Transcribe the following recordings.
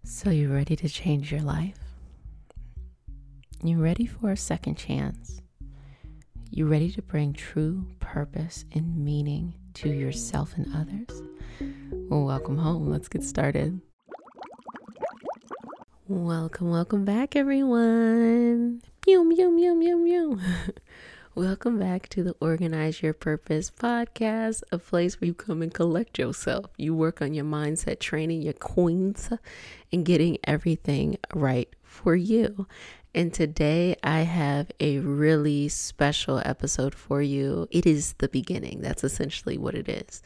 So you ready to change your life? You ready for a second chance? You ready to bring true purpose and meaning to yourself and others? Well, welcome home. Let's get started. Welcome back, everyone. Mew, mew, mew, mew, mew. Welcome back to the Organize Your Purpose podcast, a place where you come and collect yourself. You work on your mindset, training your queens, and getting everything right for you. And today I have a really special episode for you. It is the beginning. That's essentially what it is.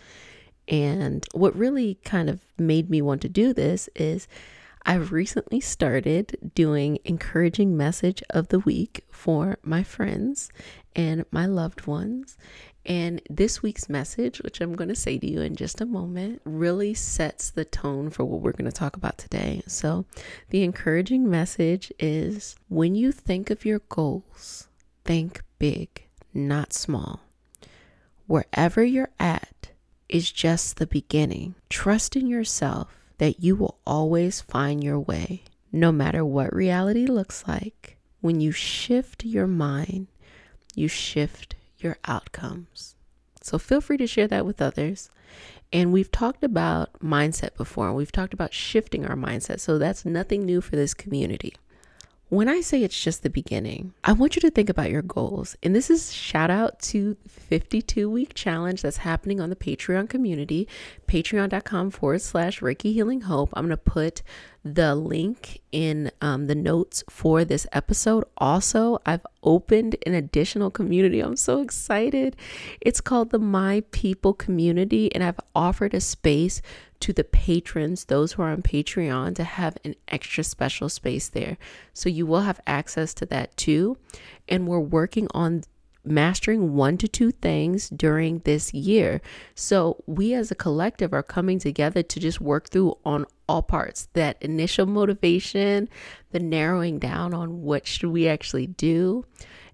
And what really kind of made me want to do this is I've recently started doing encouraging message of the week for my friends and my loved ones. And this week's message, which I'm going to say to you in just a moment, really sets the tone for what we're going to talk about today. So the encouraging message is, when you think of your goals, think big, not small. Wherever you're at is just the beginning. Trust in yourself that you will always find your way, no matter what reality looks like. When you shift your mind, you shift your outcomes. So feel free to share that with others. And we've talked about mindset before. We've talked about shifting our mindset. So that's nothing new for this community. When I say it's just the beginning, I want you to think about your goals. And this is shout out to 52-week challenge that's happening on the Patreon community, patreon.com/Reiki Healing Hope. I'm going to put the link in the notes for this episode. Also, I've opened an additional community. I'm so excited. It's called the My People Community, and I've offered a space to the patrons, those who are on Patreon, to have an extra special space there. So you will have access to that too. And we're working on mastering 1 to 2 things during this year. So we as a collective are coming together to just work through on all parts, that initial motivation, the narrowing down on what should we actually do.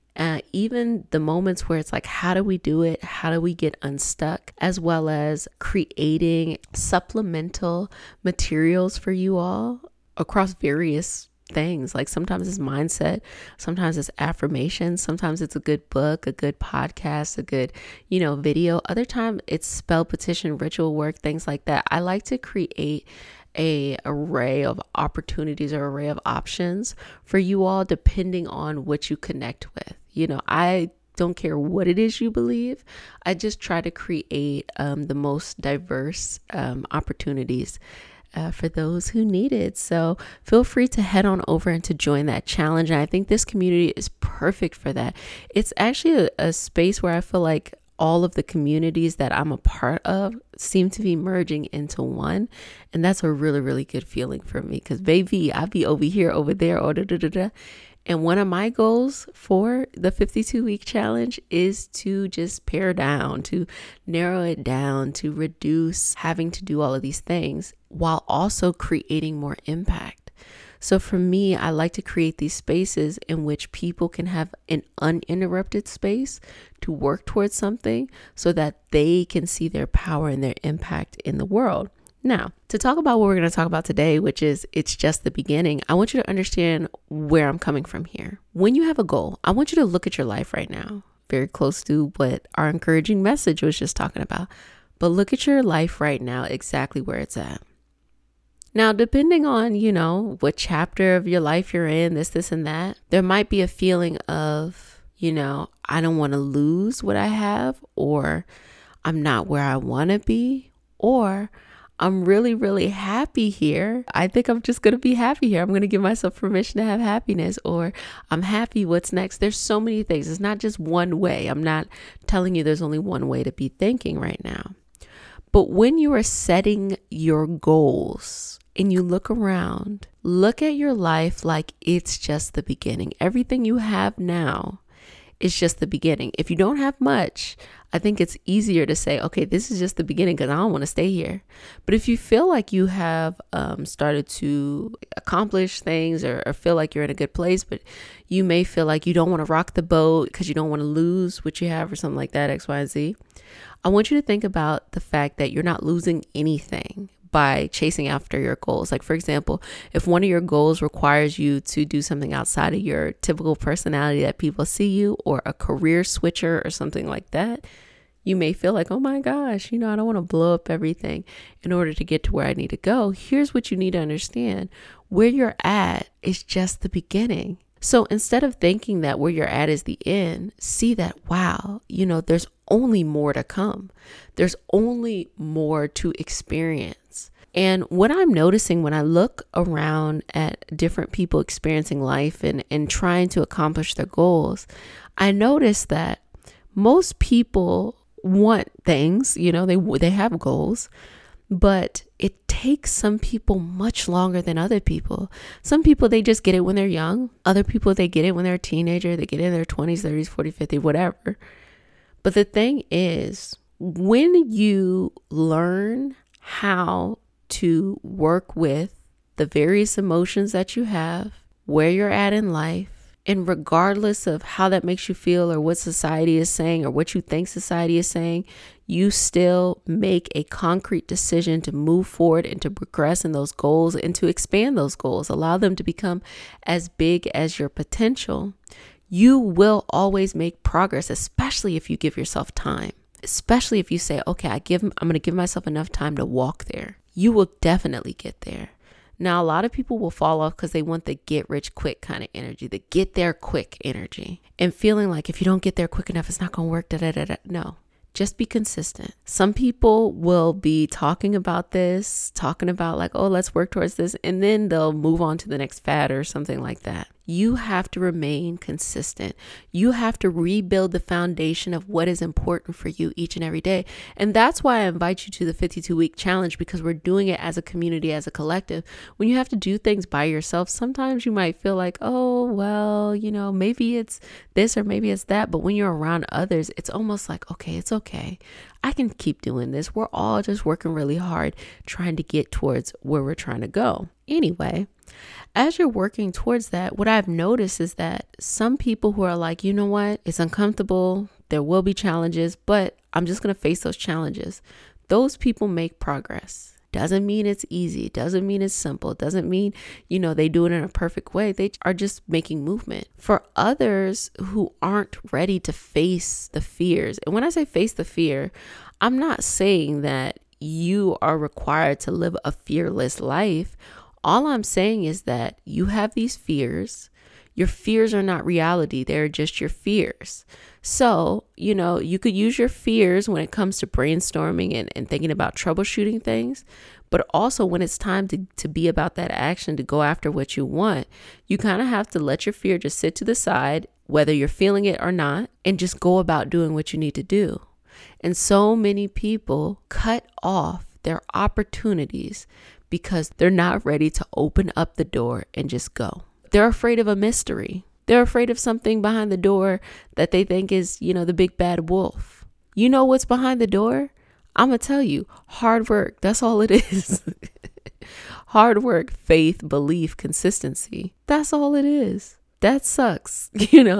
Even the moments where it's like, how do we do it? How do we get unstuck? As well as creating supplemental materials for you all across various things. Like sometimes it's mindset, sometimes it's affirmations, sometimes it's a good book, a good podcast, a good, video. Other time it's spell, petition, ritual work, things like that. I like to create a array of opportunities or array of options for you all, depending on what you connect with. I don't care what it is you believe. I just try to create the most diverse opportunities for those who need it. So feel free to head on over and to join that challenge. And I think this community is perfect for that. It's actually a space where I feel like all of the communities that I'm a part of seem to be merging into one. And that's a really, really good feeling for me, because baby, I be over here, over there, or da. And one of my goals for the 52-week challenge is to just pare down, to narrow it down, to reduce having to do all of these things while also creating more impact. So for me, I like to create these spaces in which people can have an uninterrupted space to work towards something so that they can see their power and their impact in the world. Now, to talk about what we're going to talk about today, which is it's just the beginning, I want you to understand where I'm coming from here. When you have a goal, I want you to look at your life right now, very close to what our encouraging message was just talking about. But look at your life right now, exactly where it's at. Now, depending on, what chapter of your life you're in, this and that, there might be a feeling of, I don't want to lose what I have, or I'm not where I want to be, or I'm really, really happy here. I think I'm just going to be happy here. I'm going to give myself permission to have happiness, or I'm happy. What's next? There's so many things. It's not just one way. I'm not telling you there's only one way to be thinking right now. But when you are setting your goals and you look around, look at your life like it's just the beginning. Everything you have now is just the beginning. If you don't have much, I think it's easier to say, okay, this is just the beginning because I don't want to stay here. But if you feel like you have started to accomplish things or feel like you're in a good place, but you may feel like you don't want to rock the boat because you don't want to lose what you have or something like that, X, Y, and Z. I want you to think about the fact that you're not losing anything by chasing after your goals. Like, for example, if one of your goals requires you to do something outside of your typical personality that people see you, or a career switcher or something like that, you may feel like, oh my gosh, I don't want to blow up everything in order to get to where I need to go. Here's what you need to understand. Where you're at is just the beginning. So instead of thinking that where you're at is the end, see that, wow, there's only more to come. There's only more to experience. And what I'm noticing when I look around at different people experiencing life and trying to accomplish their goals, I notice that most people want things, they have goals, but it takes some people much longer than other people. Some people, they just get it when they're young. Other people, they get it when they're a teenager. They get it in their 20s, 30s, 40s, 50s, whatever. But the thing is, when you learn how to work with the various emotions that you have, where you're at in life, and regardless of how that makes you feel or what society is saying or what you think society is saying, you still make a concrete decision to move forward and to progress in those goals and to expand those goals, allow them to become as big as your potential. You will always make progress, especially if you give yourself time, especially if you say, okay, I'm going to give myself enough time to walk there. You will definitely get there. Now, a lot of people will fall off because they want the get rich quick kind of energy, the get there quick energy, and feeling like if you don't get there quick enough, it's not going to work. No, just be consistent. Some people will be talking about like, oh, let's work towards this. And then they'll move on to the next fad or something like that. You have to remain consistent. You have to rebuild the foundation of what is important for you each and every day. And that's why I invite you to the 52-week challenge, because we're doing it as a community, as a collective. When you have to do things by yourself, sometimes you might feel like, oh, well, maybe it's this or maybe it's that. But when you're around others, it's almost like, okay, it's okay. I can keep doing this. We're all just working really hard, trying to get towards where we're trying to go. Anyway, as you're working towards that, what I've noticed is that some people who are like, you know what, it's uncomfortable, there will be challenges, but I'm just going to face those challenges. Those people make progress. Doesn't mean it's easy. Doesn't mean it's simple. Doesn't mean, they do it in a perfect way. They are just making movement. For others who aren't ready to face the fears, and when I say face the fear, I'm not saying that you are required to live a fearless life. All I'm saying is that you have these fears. Your fears are not reality. They're just your fears. So, you could use your fears when it comes to brainstorming and thinking about troubleshooting things. But also when it's time to be about that action, to go after what you want, you kind of have to let your fear just sit to the side, whether you're feeling it or not, and just go about doing what you need to do. And so many people cut off their opportunities because they're not ready to open up the door and just go. They're afraid of a mystery. They're afraid of something behind the door that they think is, the big bad wolf. You know what's behind the door? I'm going to tell you, hard work. That's all it is. Hard work, faith, belief, consistency. That's all it is. That sucks.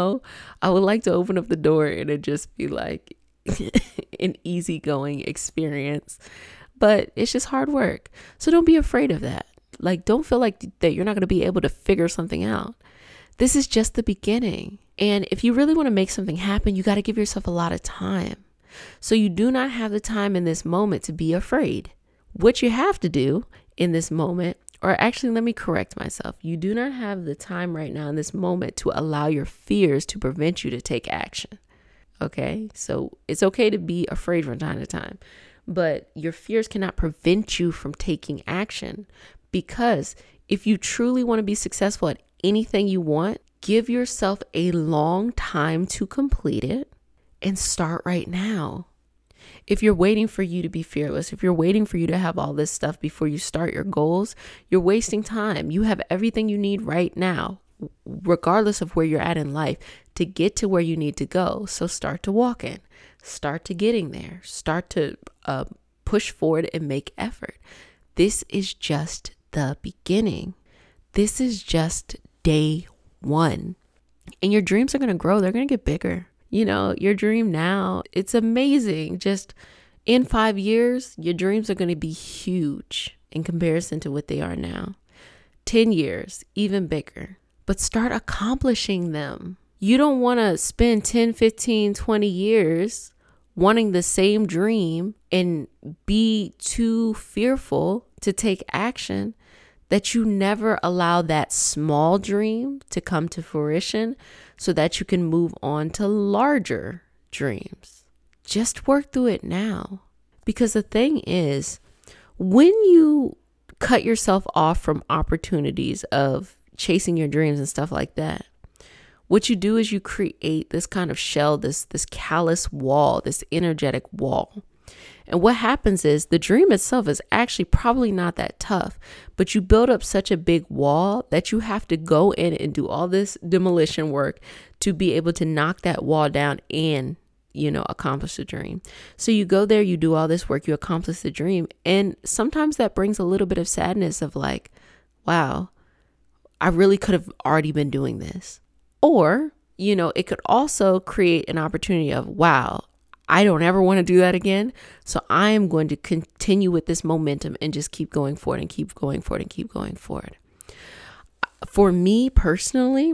I would like to open up the door and it just be like an easygoing experience. But it's just hard work. So don't be afraid of that. Like, don't feel like that you're not going to be able to figure something out. This is just the beginning. And if you really want to make something happen, you got to give yourself a lot of time. So you do not have the time in this moment to be afraid. What you have to do in this moment, or actually, let me correct myself. You do not have the time right now in this moment to allow your fears to prevent you to take action. Okay? So it's okay to be afraid from time to time. But your fears cannot prevent you from taking action, because if you truly want to be successful at anything you want, give yourself a long time to complete it and start right now. If you're waiting for you to be fearless, if you're waiting for you to have all this stuff before you start your goals, you're wasting time. You have everything you need right now, regardless of where you're at in life, to get to where you need to go. So start to walk in. Start to getting there. Start to push forward and make effort. This is just the beginning. This is just day one. And your dreams are going to grow. They're going to get bigger. Your dream now, it's amazing. Just in 5 years, your dreams are going to be huge. in comparison to what they are now. 10 years, even bigger. But start accomplishing them. You don't want to spend 10, 15, 20 years wanting the same dream and be too fearful to take action that you never allow that small dream to come to fruition so that you can move on to larger dreams. Just work through it now. Because the thing is, when you cut yourself off from opportunities of chasing your dreams and stuff like that, what you do is you create this kind of shell, this callous wall, this energetic wall. And what happens is the dream itself is actually probably not that tough, but you build up such a big wall that you have to go in and do all this demolition work to be able to knock that wall down and, accomplish the dream. So you go there, you do all this work, you accomplish the dream. And sometimes that brings a little bit of sadness of like, wow, I really could have already been doing this. Or, it could also create an opportunity of, wow, I don't ever want to do that again. So I am going to continue with this momentum and just keep going forward and keep going forward and keep going forward. For me personally,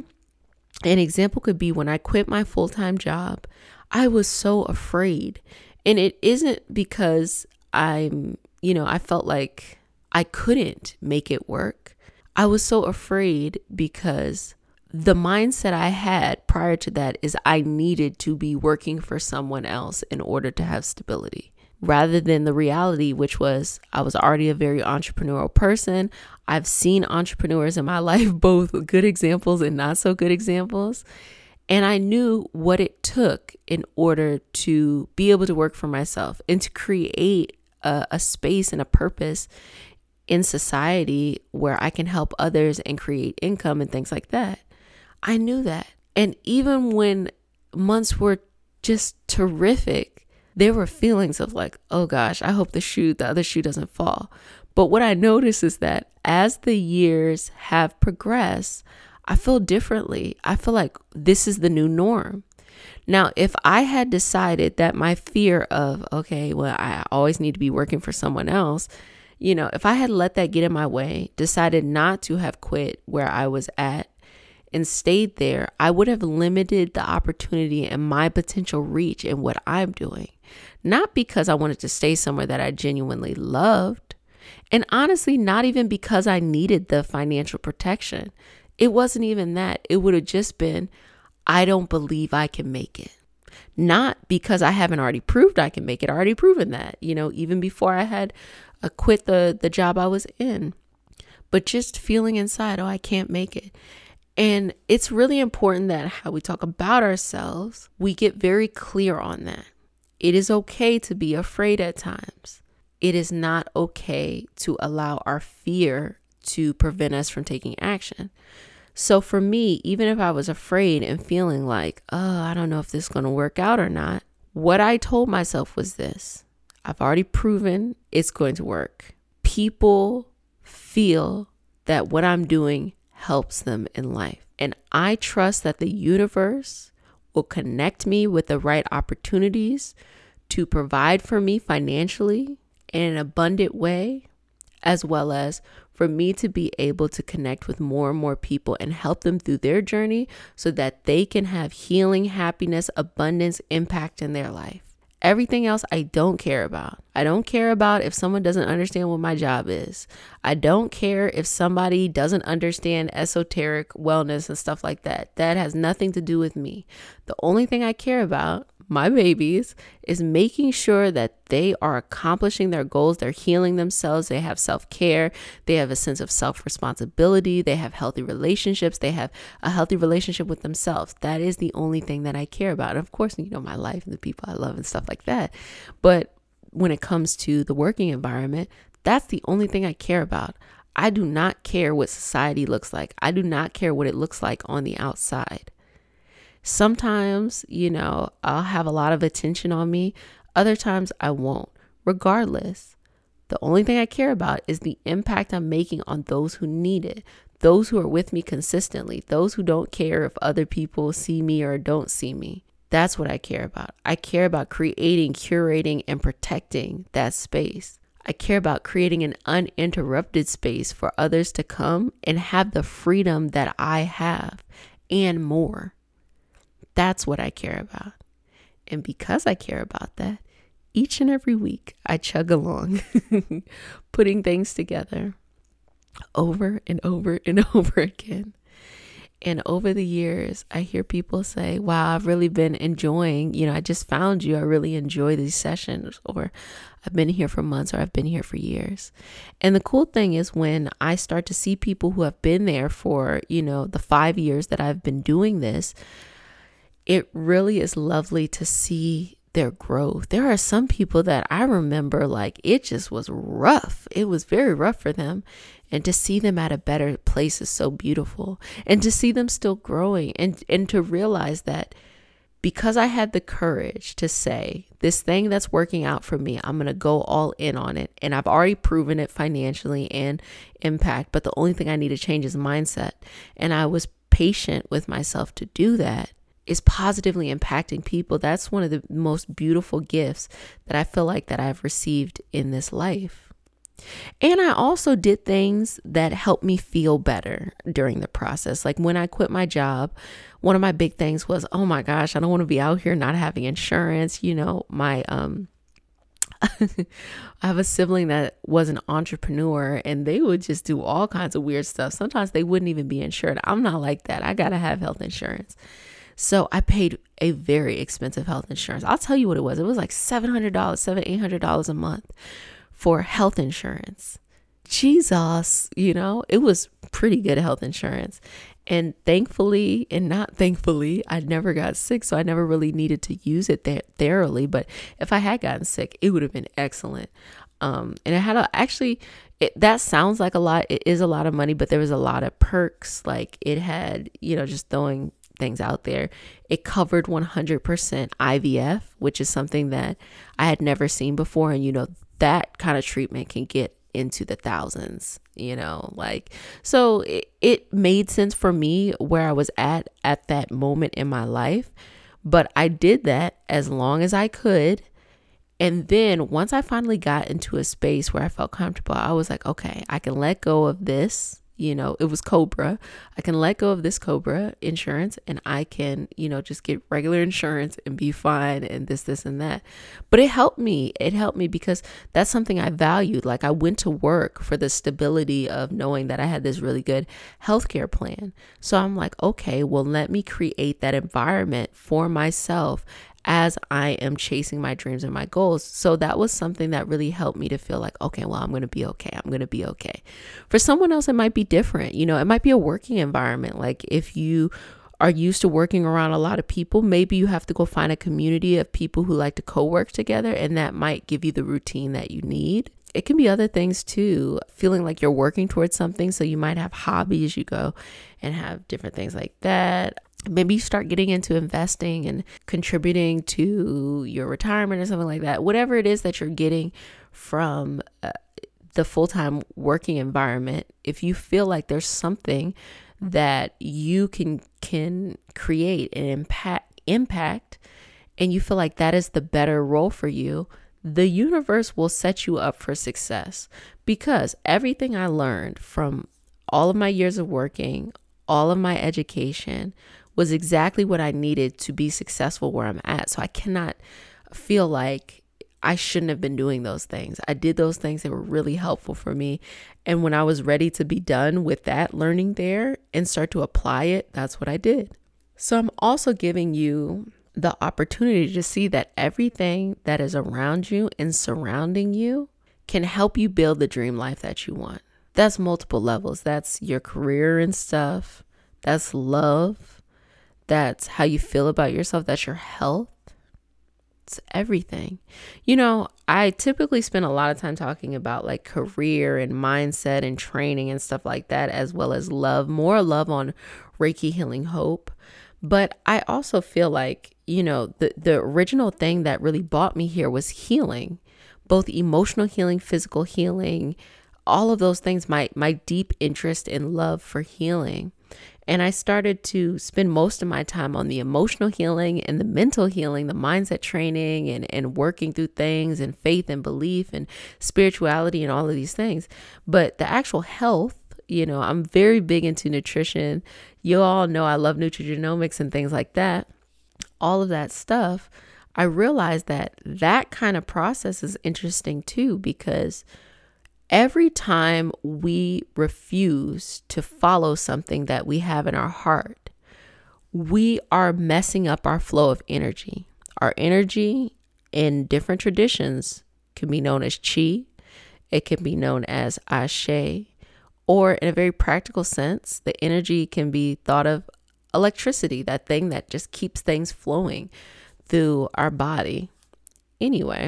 an example could be when I quit my full-time job, I was so afraid. And it isn't because I felt like I couldn't make it work. I was so afraid because the mindset I had prior to that is I needed to be working for someone else in order to have stability, rather than the reality, which was I was already a very entrepreneurial person. I've seen entrepreneurs in my life, both good examples and not so good examples. And I knew what it took in order to be able to work for myself and to create a space and a purpose in society where I can help others and create income and things like that. I knew that. And even when months were just terrific, there were feelings of like, oh gosh, I hope the other shoe doesn't fall. But what I noticed is that as the years have progressed, I feel differently. I feel like this is the new norm. Now, if I had decided that my fear of, okay, well, I always need to be working for someone else, if I had let that get in my way, decided not to have quit where I was at and stayed there, I would have limited the opportunity and my potential reach in what I'm doing. Not because I wanted to stay somewhere that I genuinely loved. And honestly, not even because I needed the financial protection. It wasn't even that. It would have just been, I don't believe I can make it. Not because I haven't already proved I can make it. I already proven that, even before I had quit the job I was in. But just feeling inside, oh, I can't make it. And it's really important that how we talk about ourselves, we get very clear on that. It is okay to be afraid at times. It is not okay to allow our fear to prevent us from taking action. So for me, even if I was afraid and feeling like, oh, I don't know if this is going to work out or not, what I told myself was this: I've already proven it's going to work. People feel that what I'm doing helps them in life. And I trust that the universe will connect me with the right opportunities to provide for me financially in an abundant way, as well as for me to be able to connect with more and more people and help them through their journey so that they can have healing, happiness, abundance, impact in their life. Everything else I don't care about. I don't care about if someone doesn't understand what my job is. I don't care if somebody doesn't understand esoteric wellness and stuff like that. That has nothing to do with me. The only thing I care about, my babies, is making sure that they are accomplishing their goals. They're healing themselves. They have self-care. They have a sense of self-responsibility. They have healthy relationships. They have a healthy relationship with themselves. That is the only thing that I care about. And of course, my life and the people I love and stuff like that. But when it comes to the working environment, that's the only thing I care about. I do not care what society looks like. I do not care what it looks like on the outside. Sometimes, I'll have a lot of attention on me. Other times I won't. Regardless, the only thing I care about is the impact I'm making on those who need it, those who are with me consistently, those who don't care if other people see me or don't see me. That's what I care about. I care about creating, curating, and protecting that space. I care about creating an uninterrupted space for others to come and have the freedom that I have and more. That's what I care about. And because I care about that, each and every week I chug along, putting things together over and over and over again. And over the years, I hear people say, wow, I've really been enjoying, I just found you. I really enjoy these sessions, or I've been here for months, or I've been here for years. And the cool thing is when I start to see people who have been there for, the 5 years that I've been doing this, it really is lovely to see their growth. There are some people that I remember like it just was rough. It was very rough for them. And to see them at a better place is so beautiful. And to see them still growing and to realize that because I had the courage to say this thing that's working out for me, I'm going to go all in on it. And I've already proven it financially and impact. But the only thing I need to change is mindset. And I was patient with myself to do that. Is positively impacting people. That's one of the most beautiful gifts that I feel like that I've received in this life. And I also did things that helped me feel better during the process. Like when I quit my job, one of my big things was, oh my gosh, I don't want to be out here not having insurance. I have a sibling that was an entrepreneur and they would just do all kinds of weird stuff. Sometimes they wouldn't even be insured. I'm not like that. I got to have health insurance. So I paid a very expensive health insurance. I'll tell you what it was. It was like $800 a month for health insurance. Jesus, it was pretty good health insurance. And thankfully, and not thankfully, I never got sick. So I never really needed to use it thoroughly. But if I had gotten sick, it would have been excellent. And it had that sounds like a lot. It is a lot of money, but there was a lot of perks. Like it had, just throwing things out there. It covered 100% IVF, which is something that I had never seen before. And, that kind of treatment can get into the thousands, so it made sense for me where I was at that moment in my life. But I did that as long as I could. And then once I finally got into a space where I felt comfortable, I was like, okay, I can let go of this. It was Cobra. I can let go of this Cobra insurance and I can, just get regular insurance and be fine and this and that. But it helped me. It helped me because that's something I valued. Like I went to work for the stability of knowing that I had this really good healthcare plan. So I'm like, okay, well, let me create that environment for myself as I am chasing my dreams and my goals. So that was something that really helped me to feel like, okay, well, I'm going to be okay. I'm going to be okay. For someone else, it might be different. It might be a working environment. Like if you are used to working around a lot of people, maybe you have to go find a community of people who like to co-work together, and that might give you the routine that you need. It can be other things too, feeling like you're working towards something. So you might have hobbies, you go and have different things like that. Maybe you start getting into investing and contributing to your retirement or something like that. Whatever it is that you're getting from the full-time working environment, if you feel like there's something that you can create and impact, and you feel like that is the better role for you, the universe will set you up for success. Because everything I learned from all of my years of working, all of my education, was exactly what I needed to be successful where I'm at. So I cannot feel like I shouldn't have been doing those things. I did those things that were really helpful for me. And when I was ready to be done with that learning there and start to apply it, that's what I did. So I'm also giving you the opportunity to see that everything that is around you and surrounding you can help you build the dream life that you want. That's multiple levels. That's your career and stuff. That's love. That's how you feel about yourself. That's your health. It's everything. I typically spend a lot of time talking about like career and mindset and training and stuff like that, as well as love, more love on Reiki Healing Hope. But I also feel like, the original thing that really brought me here was healing, both emotional healing, physical healing, all of those things, my deep interest in love for healing. And I started to spend most of my time on the emotional healing and the mental healing, the mindset training and working through things and faith and belief and spirituality and all of these things. But the actual health, I'm very big into nutrition. You all know I love nutrigenomics and things like that. All of that stuff. I realized that kind of process is interesting too, because every time we refuse to follow something that we have in our heart, we are messing up our flow of energy. Our energy in different traditions can be known as chi. It can be known as ashe, or in a very practical sense, the energy can be thought of electricity, that thing that just keeps things flowing through our body. Anyway,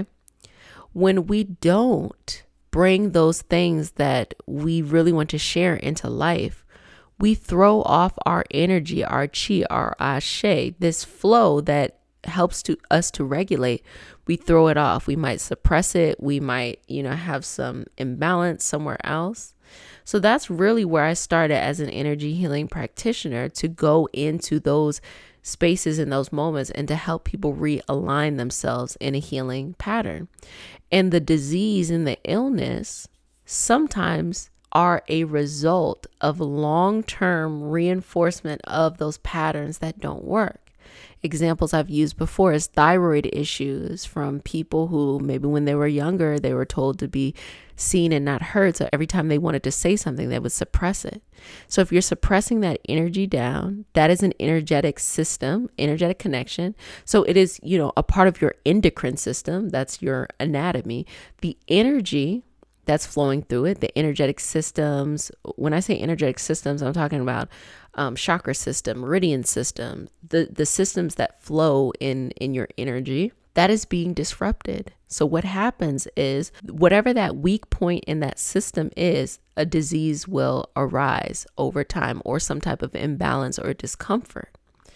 when we don't bring those things that we really want to share into life, we throw off our energy, our chi, our ashe, this flow that helps us to regulate. We throw it off. We might suppress it. We might, have some imbalance somewhere else. So that's really where I started as an energy healing practitioner, to go into those spaces in those moments and to help people realign themselves in a healing pattern. And the disease and the illness sometimes are a result of long-term reinforcement of those patterns that don't work. Examples I've used before is thyroid issues from people who maybe when they were younger, they were told to be seen and not heard. So every time they wanted to say something, they would suppress it. So if you're suppressing that energy down, that is an energetic system, energetic connection. So it is, a part of your endocrine system. That's your anatomy. The energy that's flowing through it, the energetic systems. When I say energetic systems, I'm talking about chakra system, meridian system, the systems that flow in your energy, that is being disrupted. So what happens is, whatever that weak point in that system is, a disease will arise over time, or some type of imbalance or discomfort.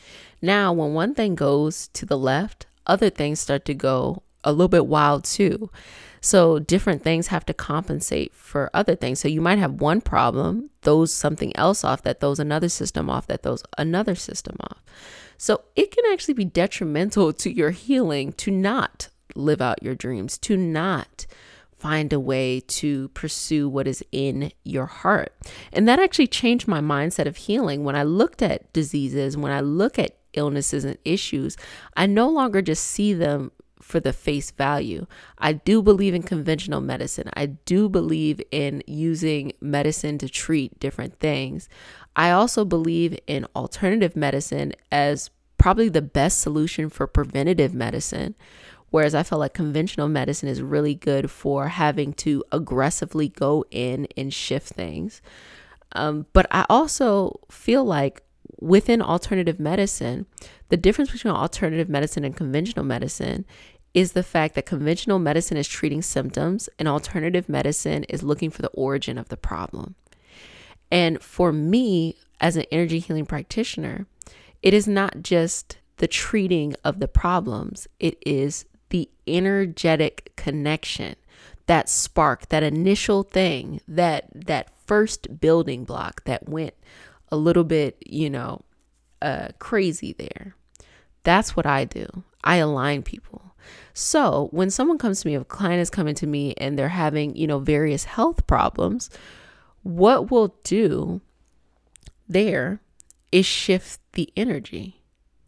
Now, when one thing goes to the left, other things start to go a little bit wild too. So different things have to compensate for other things. So you might have one problem, throws something else off, that throws another system off, that throws another system off. So it can actually be detrimental to your healing to not live out your dreams, to not find a way to pursue what is in your heart. And that actually changed my mindset of healing. When I looked at diseases, when I look at illnesses and issues, I no longer just see them for the face value. I do believe in conventional medicine. I do believe in using medicine to treat different things. I also believe in alternative medicine as probably the best solution for preventative medicine. Whereas I feel like conventional medicine is really good for having to aggressively go in and shift things. But I also feel like within alternative medicine, the difference between alternative medicine and conventional medicine is the fact that conventional medicine is treating symptoms and alternative medicine is looking for the origin of the problem. And for me, as an energy healing practitioner, it is not just the treating of the problems, it is the energetic connection, that spark, that initial thing, that first building block that went a little bit, crazy there. That's what I do. I align people. So when someone comes to me, if a client is coming to me and they're having, various health problems, what we'll do there is shift the energy.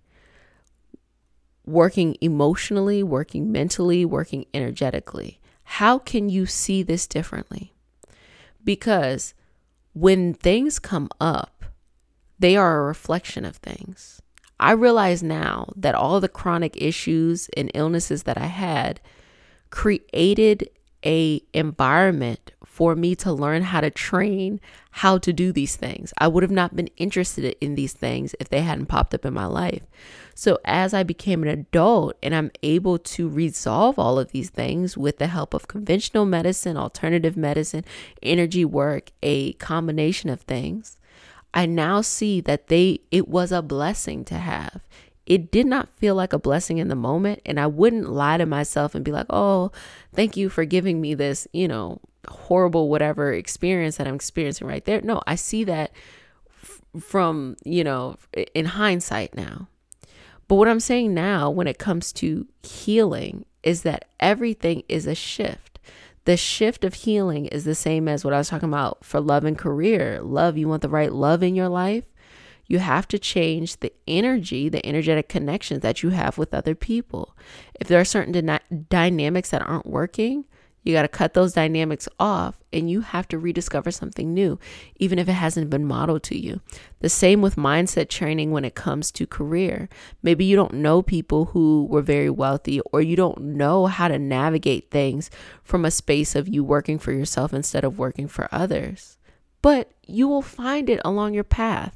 Working emotionally, working mentally, working energetically. How can you see this differently? Because when things come up, they are a reflection of things. I realize now that all the chronic issues and illnesses that I had created an environment for me to learn how to train how to do these things. I would have not been interested in these things if they hadn't popped up in my life. So as I became an adult and I'm able to resolve all of these things with the help of conventional medicine, alternative medicine, energy work, a combination of things, I now see that it was a blessing to have. It did not feel like a blessing in the moment. And I wouldn't lie to myself and be like, oh, thank you for giving me this, horrible, whatever experience that I'm experiencing right there. No, I see that from, in hindsight now. But what I'm saying now when it comes to healing is that everything is a shift. The shift of healing is the same as what I was talking about for love and career. Love, you want the right love in your life? You have to change the energy, the energetic connections that you have with other people. If there are certain dynamics that aren't working, you got to cut those dynamics off and you have to rediscover something new, even if it hasn't been modeled to you. The same with mindset training when it comes to career. Maybe you don't know people who were very wealthy, or you don't know how to navigate things from a space of you working for yourself instead of working for others. But you will find it along your path.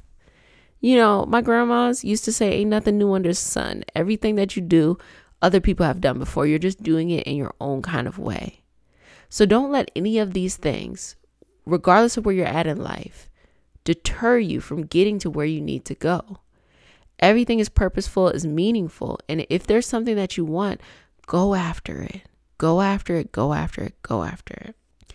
My grandmas used to say, ain't nothing new under the sun. Everything that you do, other people have done before. You're just doing it in your own kind of way. So don't let any of these things, regardless of where you're at in life, deter you from getting to where you need to go. Everything is purposeful, is meaningful. And if there's something that you want, go after it. Go after it, go after it, go after it.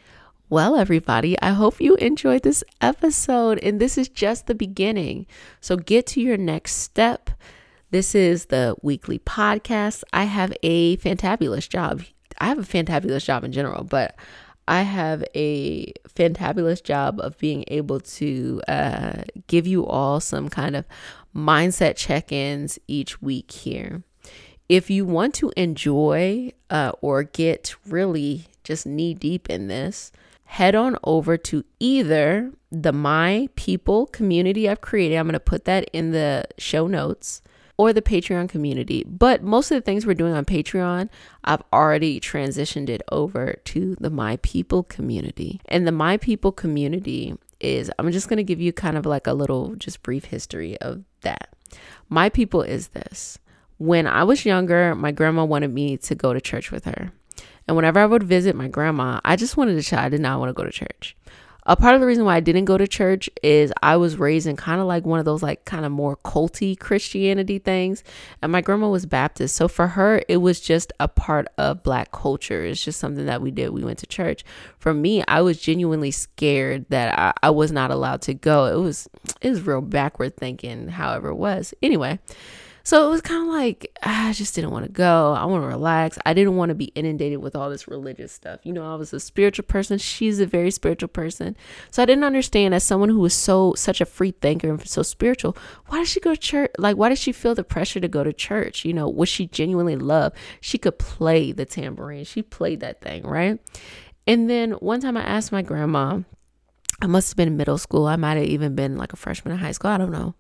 Well, everybody, I hope you enjoyed this episode, and this is just the beginning. So get to your next step. This is the weekly podcast. I have a fantabulous job. I have a fantabulous job in general, but I have a fantabulous job of being able to give you all some kind of mindset check-ins each week here. If you want to enjoy or get really just knee deep in this, head on over to either the My People community I've created. I'm going to put that in the show notes, or the Patreon community. But most of the things we're doing on Patreon, I've already transitioned it over to the My People community. And the My People community is, I'm just going to give you kind of like a little just brief history of that. My People is this. When I was younger, my grandma wanted me to go to church with her. And whenever I would visit my grandma, I just wanted to chat. I did not want to go to church. A part of the reason why I didn't go to church is I was raised in kind of like one of those like kind of more culty Christianity things. And my grandma was Baptist. So for her, it was just a part of Black culture. It's just something that we did. We went to church. For me, I was genuinely scared that I was not allowed to go. It was real backward thinking, however it was. Anyway. So it was kind of like, I just didn't want to go. I want to relax. I didn't want to be inundated with all this religious stuff. I was a spiritual person. She's a very spiritual person. So I didn't understand, as someone who was such a free thinker and so spiritual, why did she go to church? Like, why did she feel the pressure to go to church? What she genuinely loved. She could play the tambourine. She played that thing, right? And then one time I asked my grandma, I must have been in middle school. I might have even been like a freshman in high school. I don't know.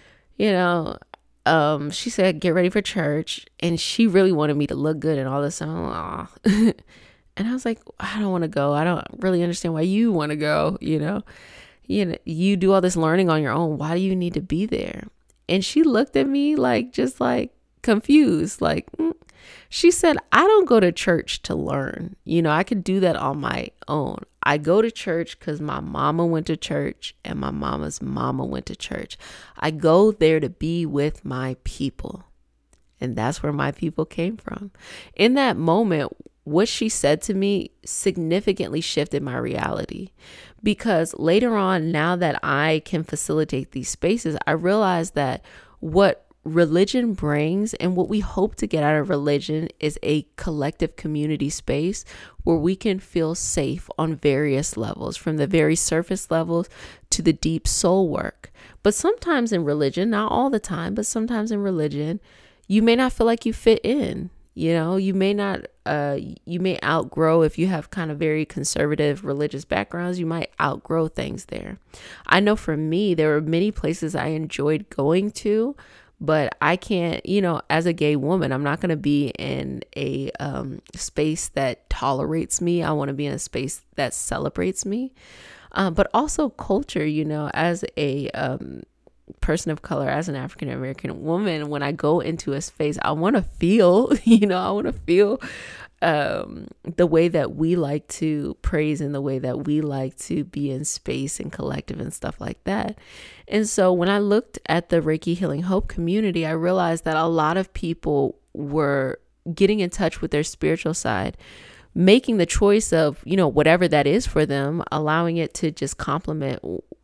She said, get ready for church. And she really wanted me to look good and all this. And I was like, I don't want to go. I don't really understand why you want to go. You do all this learning on your own. Why do you need to be there? And she looked at me just like confused. She said, I don't go to church to learn. I could do that on my own. I go to church because my mama went to church and my mama's mama went to church. I go there to be with my people. And that's where my people came from. In that moment, what she said to me significantly shifted my reality. Because later on, now that I can facilitate these spaces, I realized that what religion brings and what we hope to get out of religion is a collective community space where we can feel safe on various levels, from the very surface levels to the deep soul work. But sometimes in religion, not all the time, but sometimes in religion, you may not feel like you fit in. You may not, you may outgrow, if you have kind of very conservative religious backgrounds, you might outgrow things there. I know for me, there were many places I enjoyed going to, but I can't, as a gay woman, I'm not going to be in a space that tolerates me. I want to be in a space that celebrates me. But also culture, as a person of color, as an African American woman, when I go into a space, I want to feel, I want to feel the way that we like to praise and the way that we like to be in space and collective and stuff like that. And so when I looked at the Reiki Healing Hope community, I realized that a lot of people were getting in touch with their spiritual side, making the choice of, whatever that is for them, allowing it to just complement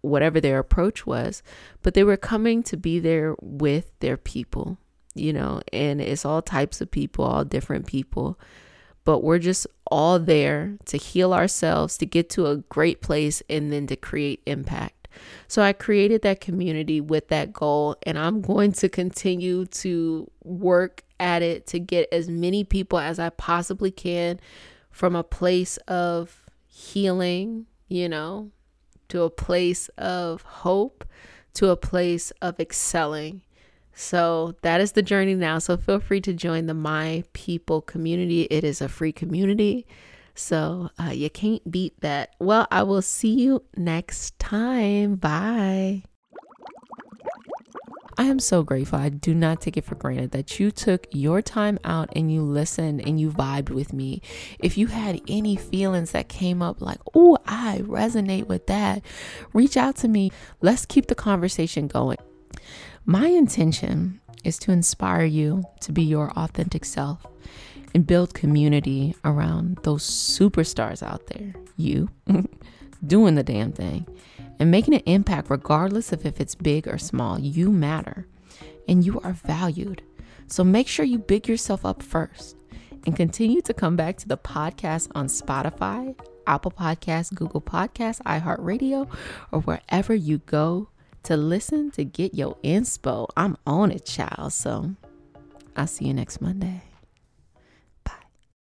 whatever their approach was, but they were coming to be there with their people, and it's all types of people, all different people, but we're just all there to heal ourselves, to get to a great place, and then to create impact. So I created that community with that goal, and I'm going to continue to work at it to get as many people as I possibly can from a place of healing, to a place of hope, to a place of excelling. So that is the journey now. So feel free to join the My People community. It is a free community. So you can't beat that. Well, I will see you next time. Bye. I am so grateful. I do not take it for granted that you took your time out and you listened and you vibed with me. If you had any feelings that came up like, oh, I resonate with that, reach out to me. Let's keep the conversation going. My intention is to inspire you to be your authentic self and build community around those superstars out there, you doing the damn thing and making an impact regardless of if it's big or small. You matter and you are valued. So make sure you big yourself up first and continue to come back to the podcast on Spotify, Apple Podcasts, Google Podcasts, iHeartRadio, or wherever you go to listen to get your inspo. I'm on it, child. So I'll see you next Monday.